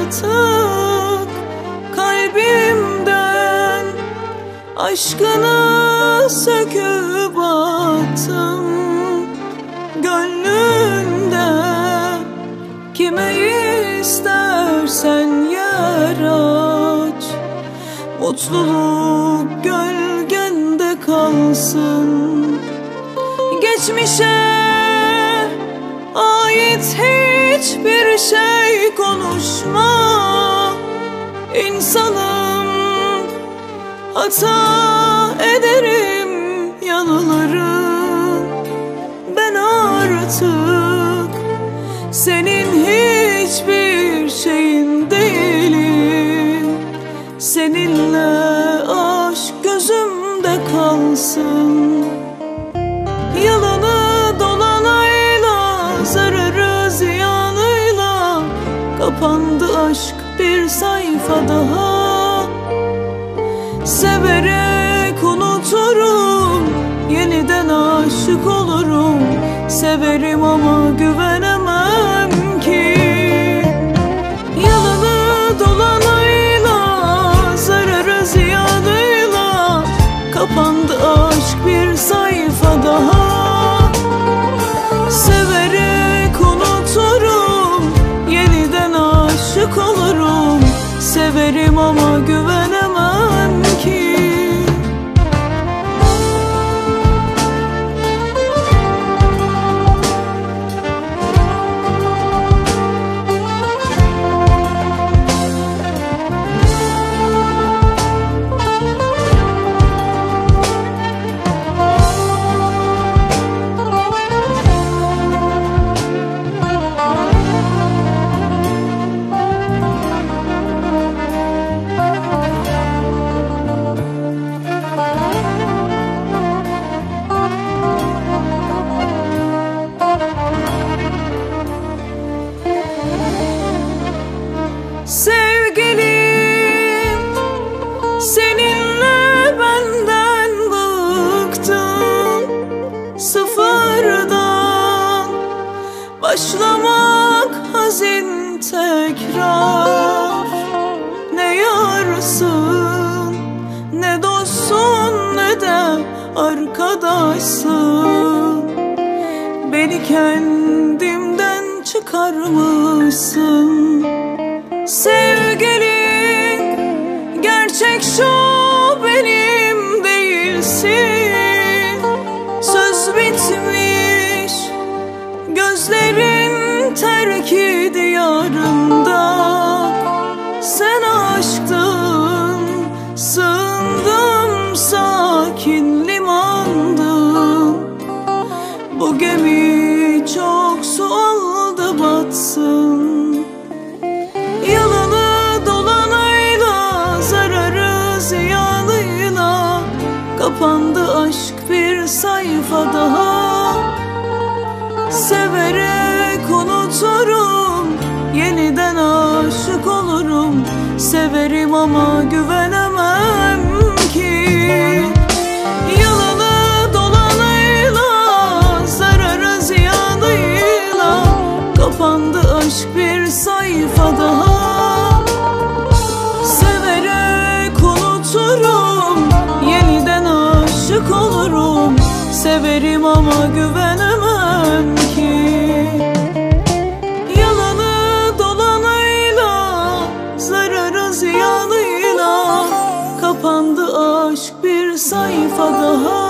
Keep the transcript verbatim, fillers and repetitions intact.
artık kalbimden, aşkını söküp attım gönlünden. Kime istersen yer aç, mutluluk gölgende kalsın. Geçmişe ait hiçbir şey konuşma. İnsanım, hata ederim, yanılırım. Ben artık senin hiçbir şeyin değilim. Seninle aşk gözümde kalsın. Yalanı dolanayla, zararı ziyanıyla kapandı aşk bir sayfa daha. Severek unuturum, yeniden aşık olurum. Severim ama güvenemem ki. Yalanı dolanayla, zararı ziyanıyla kapandı aşk bir sayfa daha. Severek unuturum, yeniden aşık olurum. Severim ama güvenemem ki. Sevgilim, seninle benden bıktım. Sıfırdan başlamak hazin tekrar. Ne yarsın, ne dostsun, ne de arkadaşsın. Beni kendimden çıkarmışsın. Sevgilim, gerçek şu, benim değilsin. Söz bitmiş, gözlerin terk diyarında. Sen aşktın, sığındım sakin limandım. Bu gemi çok su aldı batsın. Yalanı dolanayla, zararı ziyanıyla kapandı aşk bir sayfa daha. Severek unuturum, yeniden aşık olurum. Severim ama güvenemem ki. Yalanı dolanayla, zararı ziyanıyla kapandı aşk bir sayfa daha. Severek unuturum, yeniden aşık olurum. Severim ama güvenemem ki. Yalanı dolanayla, zararı ziyanıyla kapandı aşk bir sayfa daha.